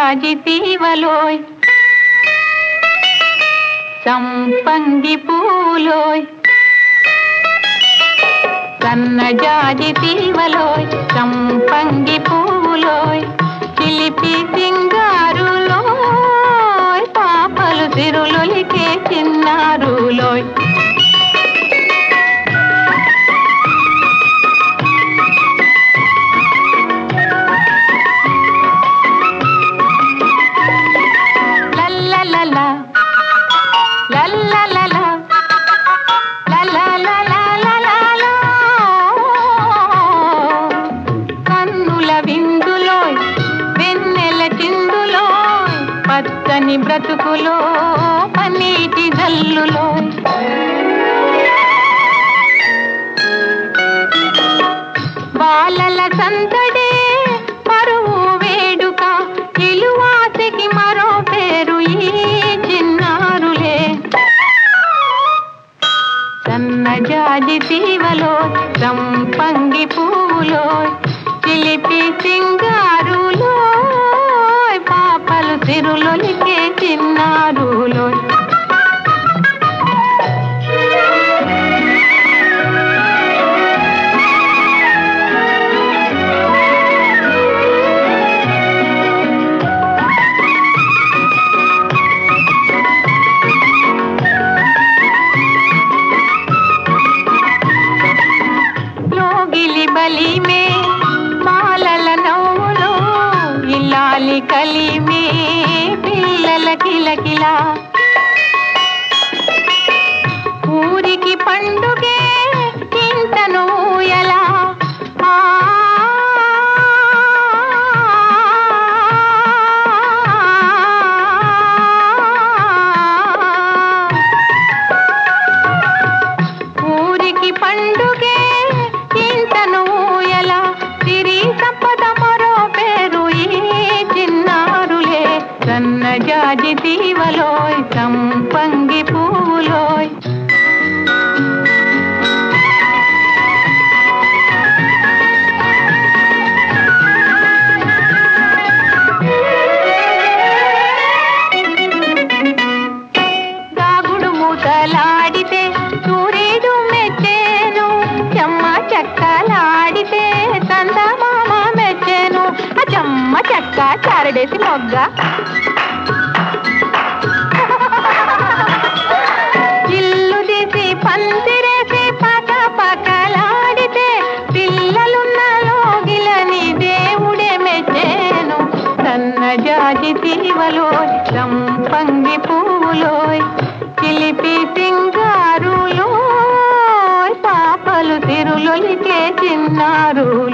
జాజి తీవలోయ్ సంపంగి పూలోయ్ సన్నజాజి తీవలోయ్ సంపంగి పూలోయ్ చిలిపి సింగారులోయ్ పాపలు సిరులొలికే చిన్నారులోయ్ పచ్చని బ్రతుకులో పన్నీటి జల్లులో బాలల సందడే పరువు వేడుక ఇలువాసికి మరో పేరు ఈ చిన్నారులే సన్నజాజి తీవలో సంపంగి పూలో చిలిపి సింగారులో పాపలు సిరులొలికే చిన్నారులో లోగిలి బలి మే బాలల నవ్వులో ఇల్లాలి కలిమే పిల్లల కిలకిలా ఊరికి పండుగే ఇంతను ఎలా ఊరికి పండుగే ఇంతను ఎలా సిరి సంపద మరో పేరు ఈ చిన్నారులే సన్నజాజి తీవలోయ్ సంపంగి పూలోయ్ దాగుడు మూతలాడితే సూర్యుడు మెచ్చేను చెమ్మ చెక్కలాడితే చందమామ మెచ్చేను ఆ చెమ్మ చెక్క చారడేసి మొగ్గ ఇల్లు తీసి పందిరేసి పక పకలాడితే పిల్లలున్న లోగిలని దేవుడే మెచ్చేను సన్నజాజి తీవలోయ్ సంపంగి పూలోయ్ చిలిపి సింగారులోయ్ పాపలు సిరులొలికే చిన్నారు